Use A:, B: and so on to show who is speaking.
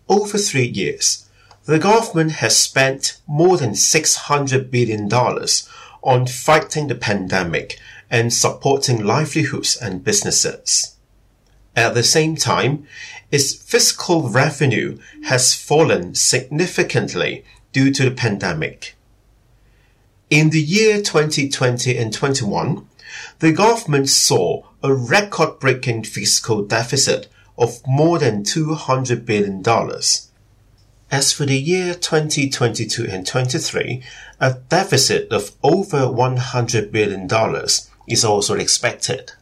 A: Over 3 years, the government has spent more than $600 billion on fighting the pandemic and supporting livelihoods and businesses. At the same time, its fiscal revenue has fallen significantly due to the pandemic. In the year 2020 and 21, the government saw a record-breaking fiscal deficit of more than $200 billion. As for the year 2022 and 23, a deficit of over $100 billion is also expected.